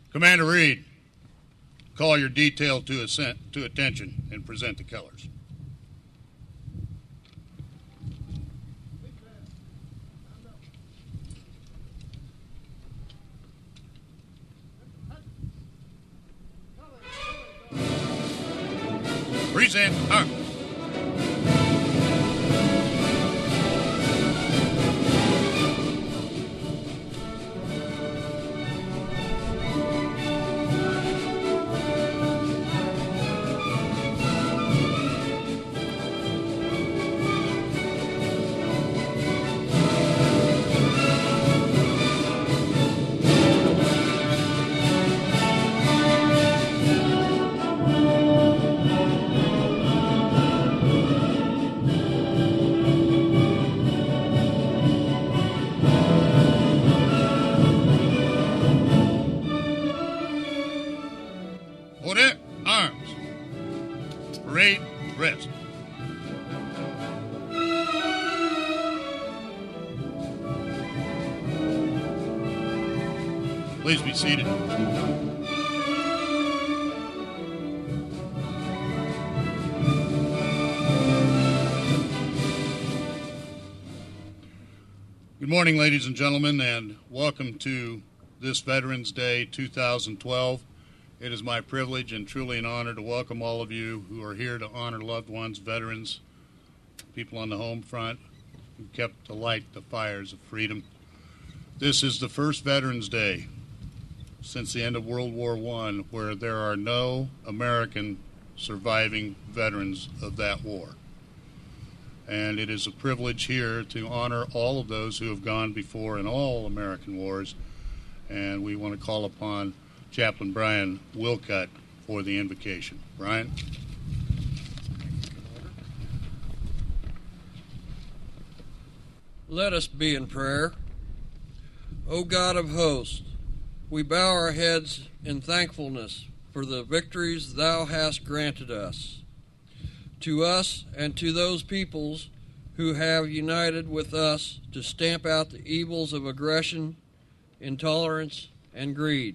Commander Reed, call your detail to attention and present the colors. Present arms. Order, arms. Parade, rest. Please be seated. Good morning, ladies and gentlemen, and welcome to this Veterans Day 2012. It is my privilege and truly an honor to welcome all of you who are here to honor loved ones, veterans, people on the home front who kept alight the fires of freedom. This is the first Veterans Day since the end of World War I where there are no American surviving veterans of that war. And it is a privilege here to honor all of those who have gone before in all American wars, and we want to call upon Chaplain Brian Wilcutt for the invocation. Brian? Let us be in prayer. O God of hosts, we bow our heads in thankfulness for the victories thou hast granted us. To us and to those peoples who have united with us to stamp out the evils of aggression, intolerance, and greed.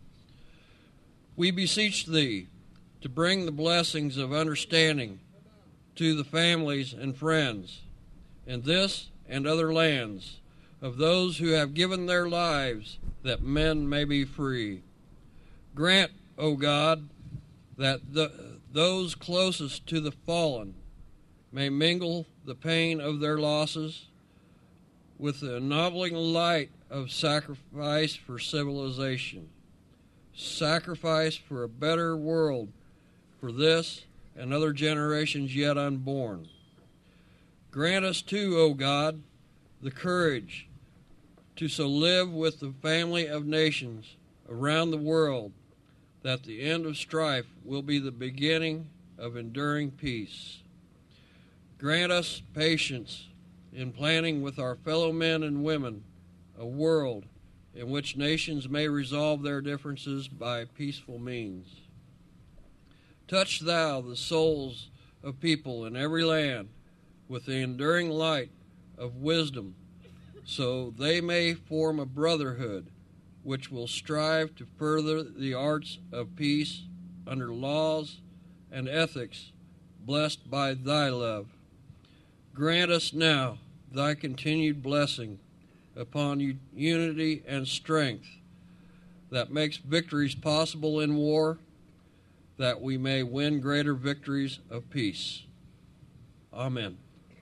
We beseech thee to bring the blessings of understanding to the families and friends in this and other lands of those who have given their lives that men may be free. Grant, O God, that those closest to the fallen may mingle the pain of their losses with the ennobling light of sacrifice for civilization. Sacrifice for a better world for this and other generations yet unborn. Grant us too, O God, the courage to so live with the family of nations around the world that the end of strife will be the beginning of enduring peace. Grant us patience in planning with our fellow men and women a world in which nations may resolve their differences by peaceful means. Touch thou the souls of people in every land with the enduring light of wisdom, so they may form a brotherhood which will strive to further the arts of peace under laws and ethics blessed by thy love. Grant us now thy continued blessing upon unity and strength that makes victories possible in war, that we may win greater victories of peace. Amen.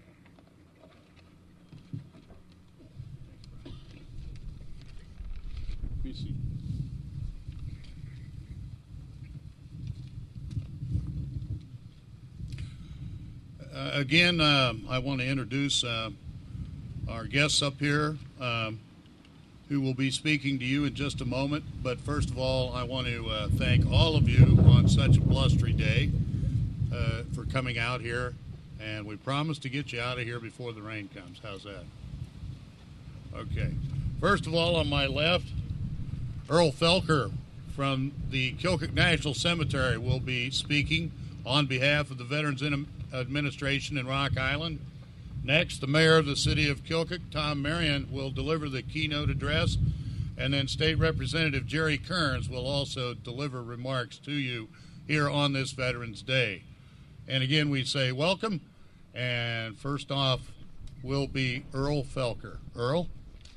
Again, I want to introduce our guests up here who will be speaking to you in just a moment. But first of all, I want to thank all of you on such a blustery day for coming out here. And we promise to get you out of here before the rain comes. How's that? Okay. First of all, on my left, Earl Felker from the Kilcook National Cemetery will be speaking on behalf of the Veterans Administration in Rock Island. Next, the mayor of the city of Kilcook, Tom Marion, will deliver the keynote address. And then State Representative Jerry Kearns will also deliver remarks to you here on this Veterans Day. And again, we say welcome. And first off will be Earl Felker. Earl?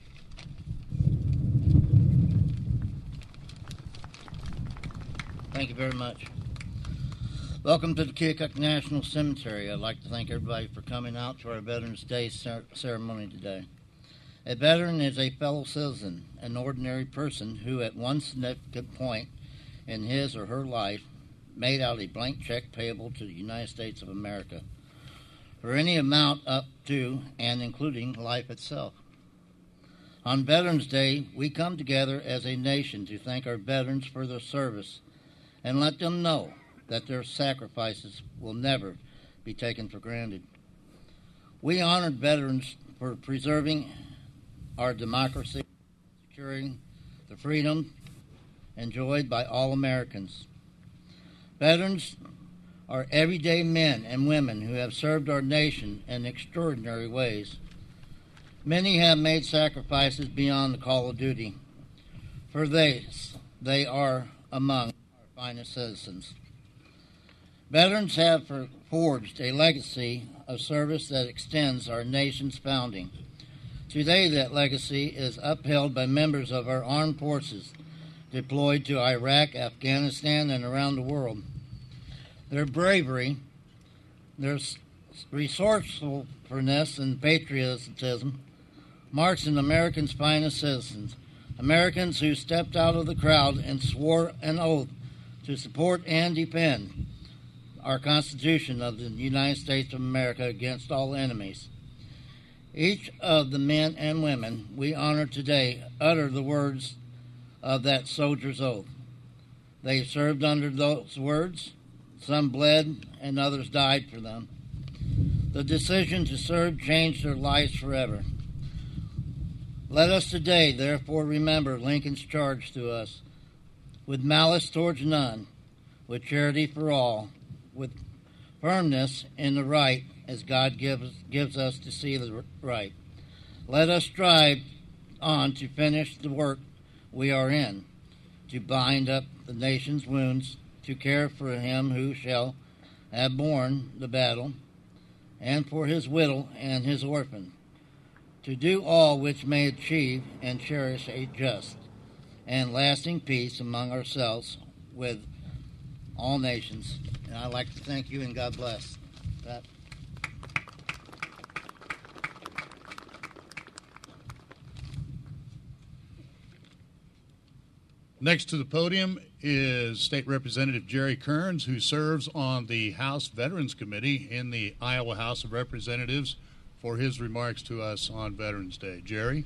Thank you very much. Welcome to the Keokuk National Cemetery. I'd like to thank everybody for coming out to our Veterans Day ceremony today. A veteran is a fellow citizen, an ordinary person who at one significant point in his or her life made out a blank check payable to the United States of America for any amount up to and including life itself. On Veterans Day, we come together as a nation to thank our veterans for their service and let them know that their sacrifices will never be taken for granted. We honored veterans for preserving our democracy, securing the freedom enjoyed by all Americans. Veterans are everyday men and women who have served our nation in extraordinary ways. Many have made sacrifices beyond the call of duty. For they are among our finest citizens. Veterans have forged a legacy of service that extends our nation's founding. Today, that legacy is upheld by members of our armed forces deployed to Iraq, Afghanistan, and around the world. Their bravery, their resourcefulness, and patriotism marks an American's finest citizens, Americans who stepped out of the crowd and swore an oath to support and defend our Constitution of the United States of America against all enemies. Each of the men and women we honor today utter the words of that soldier's oath. They served under those words. Some bled and others died for them. The decision to serve changed their lives forever. Let us today, therefore, remember Lincoln's charge to us: with malice towards none, with charity for all, with firmness in the right as God gives us to see the right. Let us strive on to finish the work we are in, to bind up the nation's wounds, to care for him who shall have borne the battle, and for his widow and his orphan, to do all which may achieve and cherish a just and lasting peace among ourselves with all nations. And I'd like to thank you, and God bless. Pat. Next to the podium is State Representative Jerry Kearns, who serves on the House Veterans Committee in the Iowa House of Representatives, for his remarks to us on Veterans Day. Jerry?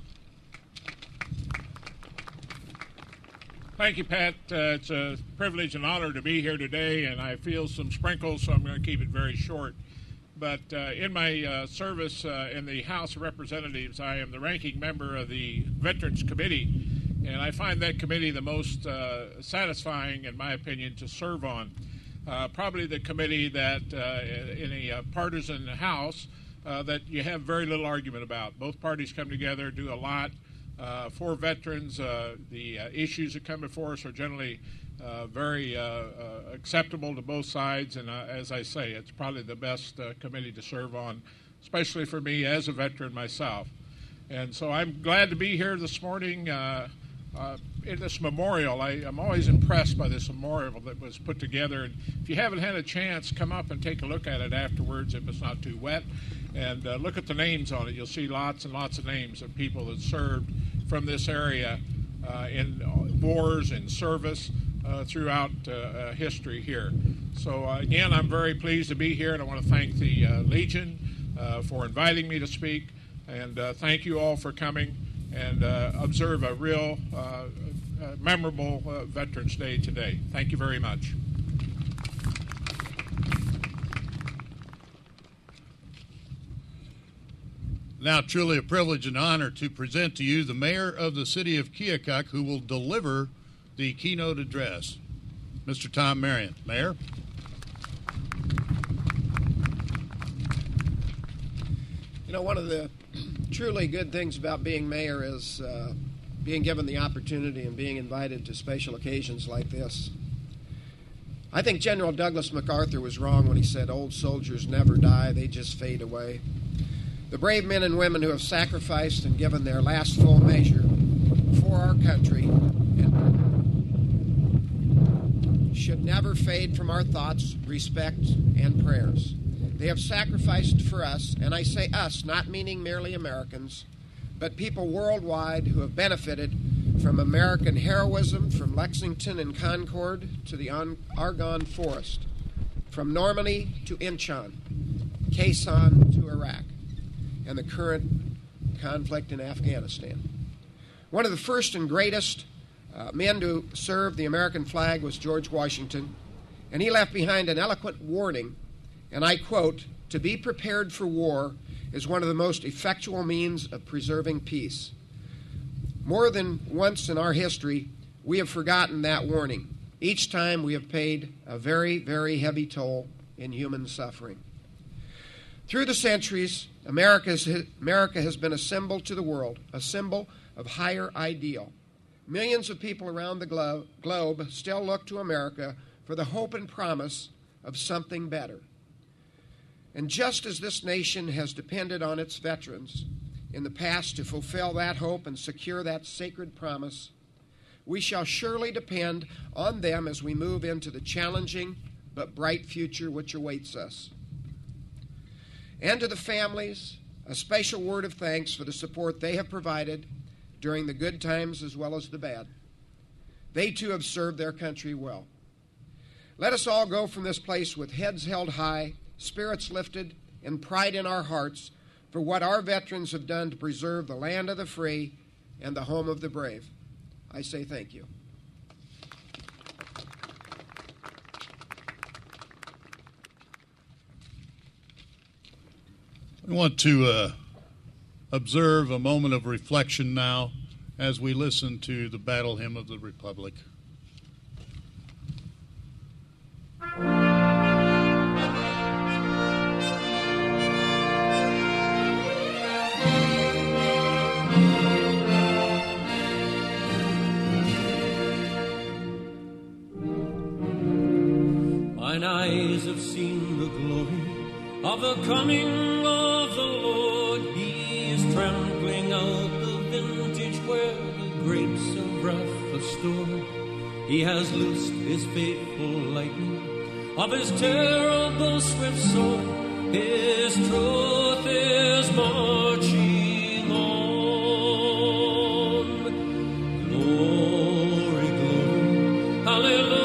Thank you, Pat. It's a privilege and honor to be here today, and I feel some sprinkles, so I'm going to keep it very short. But in my service in the House of Representatives, I am the ranking member of the Veterans Committee, and I find that committee the most satisfying, in my opinion, to serve on. Probably the committee that in a partisan House that you have very little argument about. Both parties come together, do a lot for veterans. The issues that come before us are generally very acceptable to both sides, and as I say, it's probably the best committee to serve on, especially for me as a veteran myself. And so I'm glad to be here this morning in this memorial. I'm always impressed by this memorial that was put together, and if you haven't had a chance, come up and take a look at it afterwards if it's not too wet, and look at the names on it. You'll see lots and lots of names of people that served from this area in wars and service throughout history here. So again, I'm very pleased to be here, and I want to thank the Legion for inviting me to speak, and thank you all for coming and observe a real memorable Veterans Day today. Thank you very much. Now, truly a privilege and honor to present to you the mayor of the city of Keokuk, who will deliver the keynote address, Mr. Tom Marion. Mayor? You know, one of the truly good things about being mayor is being given the opportunity and being invited to special occasions like this. I think General Douglas MacArthur was wrong when he said old soldiers never die, they just fade away. The brave men and women who have sacrificed and given their last full measure for our country should never fade from our thoughts, respect, and prayers. They have sacrificed for us, and I say us, not meaning merely Americans, but people worldwide who have benefited from American heroism, from Lexington and Concord to the Argonne Forest, from Normandy to Inchon, Khe Sanh to Iraq, and the current conflict in Afghanistan. One of the first and greatest men to serve the American flag was George Washington, and he left behind an eloquent warning, and I quote, "To be prepared for war is one of the most effectual means of preserving peace." More than once in our history, we have forgotten that warning. Each time we have paid a very, very heavy toll in human suffering. Through the centuries, America has been a symbol to the world, a symbol of higher ideal. Millions of people around the globe still look to America for the hope and promise of something better. And just as this nation has depended on its veterans in the past to fulfill that hope and secure that sacred promise, we shall surely depend on them as we move into the challenging but bright future which awaits us. And to the families, a special word of thanks for the support they have provided during the good times as well as the bad. They too have served their country well. Let us all go from this place with heads held high, spirits lifted, and pride in our hearts for what our veterans have done to preserve the land of the free and the home of the brave. I say thank you. We want to observe a moment of reflection now as we listen to the Battle Hymn of the Republic. Mine eyes have seen the glory of the coming of the Lord. He is trampling out the vintage where the grapes of wrath are stored. He has loosed his faithful lightning of his terrible swift sword. His truth is marching on. Glory, glory, hallelujah.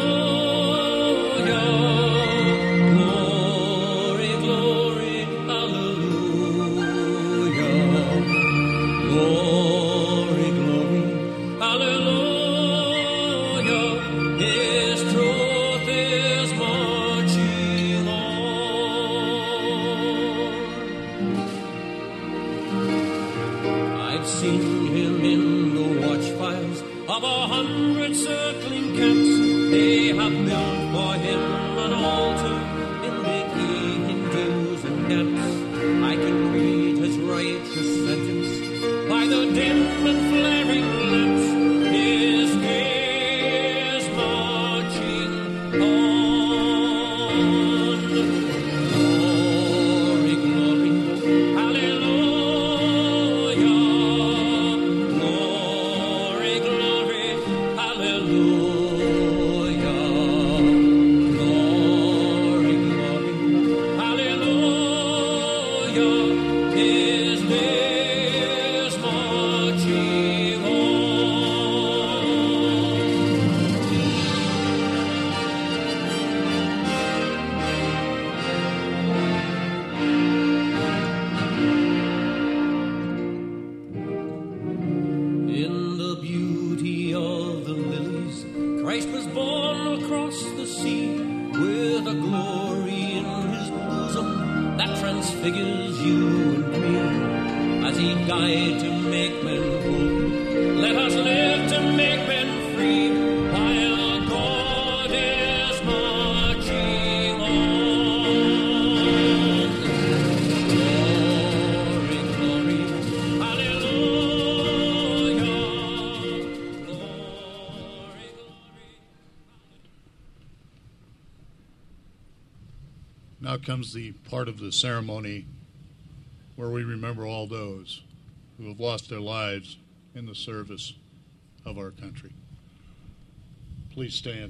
Now comes the part of the ceremony where we remember all those who have lost their lives in the service of our country. Please stand.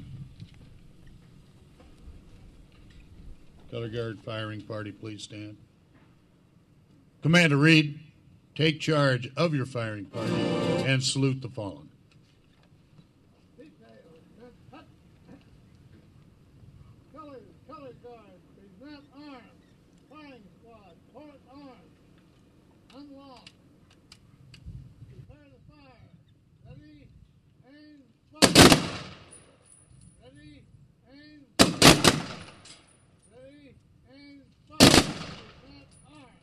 Color Guard Firing Party, please stand. Commander Reed, take charge of your firing party and salute the fallen. Color Guard, present arms. Firing squad, port arms. Unlock. Prepare to fire. Ready, aim, fire. Ready, aim, fire. Ready, aim, fire. Present arms.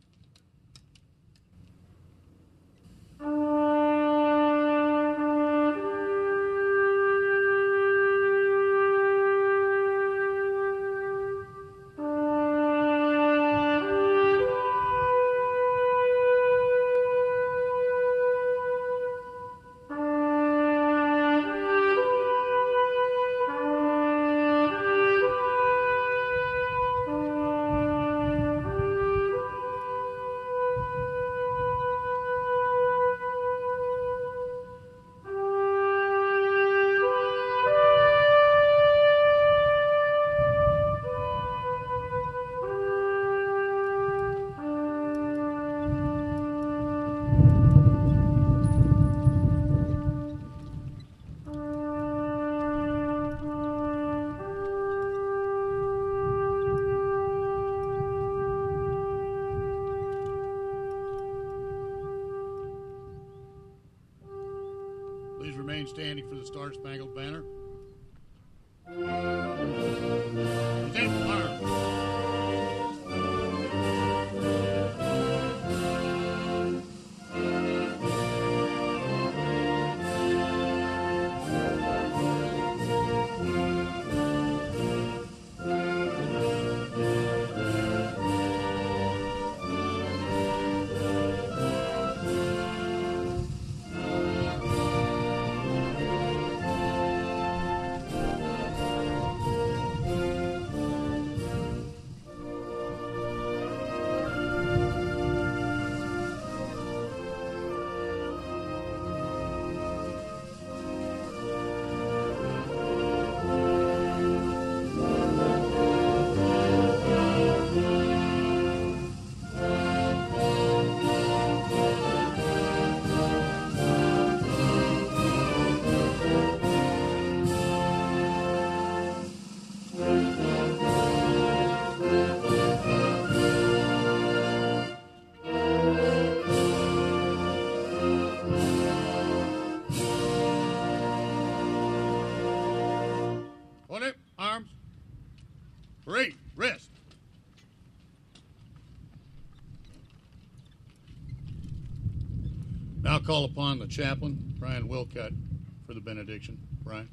Please remain standing for the Star-Spangled Banner. Present arms. Hold it, arms. Parade, rest. Now call upon the chaplain, Brian Wilcott, for the benediction. Brian.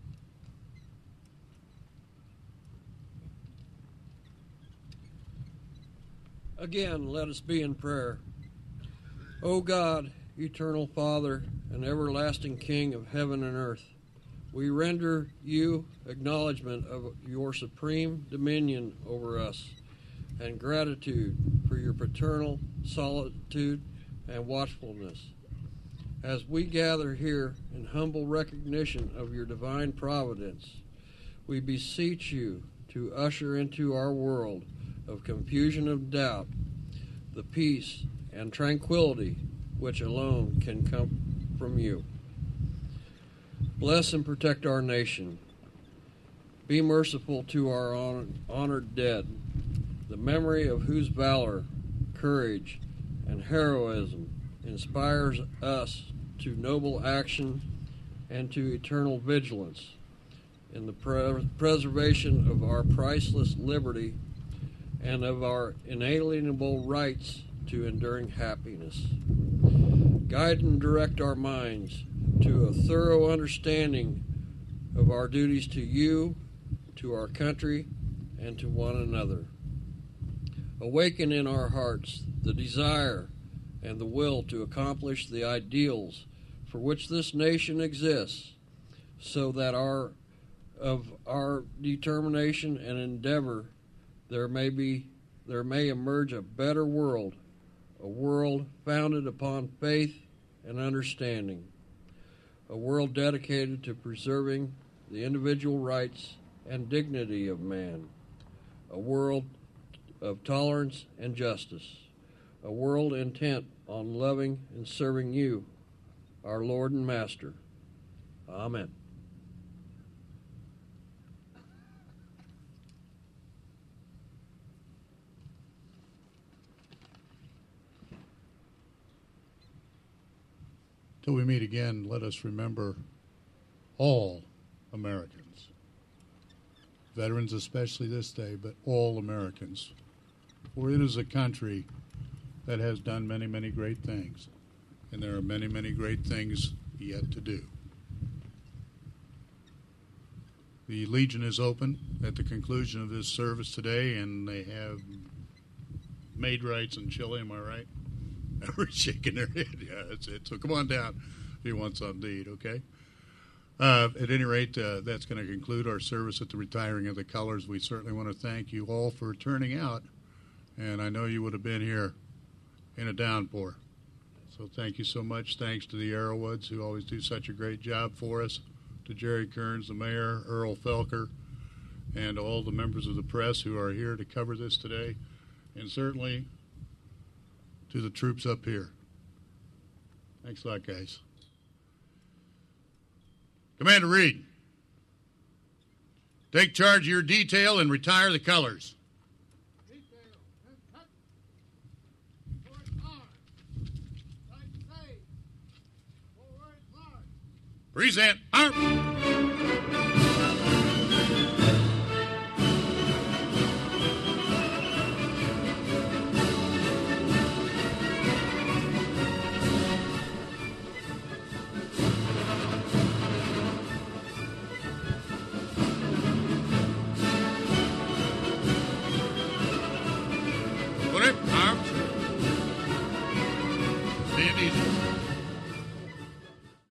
Again, let us be in prayer. O God, eternal Father and everlasting King of heaven and earth, we render you acknowledgement of your supreme dominion over us and gratitude for your paternal solitude and watchfulness. As we gather here in humble recognition of your divine providence, we beseech you to usher into our world of confusion of doubt the peace and tranquility which alone can come from you. Bless and protect our nation. Be merciful to our honored dead, the memory of whose valor, courage, and heroism inspires us to noble action and to eternal vigilance in the preservation of our priceless liberty and of our inalienable rights to enduring happiness. Guide and direct our minds to a thorough understanding of our duties to you, to our country, and to one another. Awaken in our hearts the desire and the will to accomplish the ideals for which this nation exists, so that our determination and endeavor there may emerge a better world, a world founded upon faith and understanding, a world dedicated to preserving the individual rights and dignity of man, a world of tolerance and justice, a world intent on loving and serving you, our Lord and Master. Amen. Till we meet again, let us remember all Americans, veterans especially this day, but all Americans. For it is a country that has done many, many great things, and there are many, many great things yet to do. The Legion is open at the conclusion of this service today, and they have maid rights and chili, am I right? Everybody's shaking their head. Yeah, that's it. So come on down if you want something to eat, okay? At any rate, that's going to conclude our service at the retiring of the colors. We certainly want to thank you all for turning out, and I know you would have been here in a downpour. So thank you so much. Thanks to the Arrowwoods, who always do such a great job for us, to Jerry Kearns, the mayor, Earl Felker, and all the members of the press who are here to cover this today, and certainly to the troops up here. Thanks a lot, guys. Commander Reed, take charge of your detail and retire the colors. Detail and cut. Forward arm. Right side. Forward march. Present. Arm.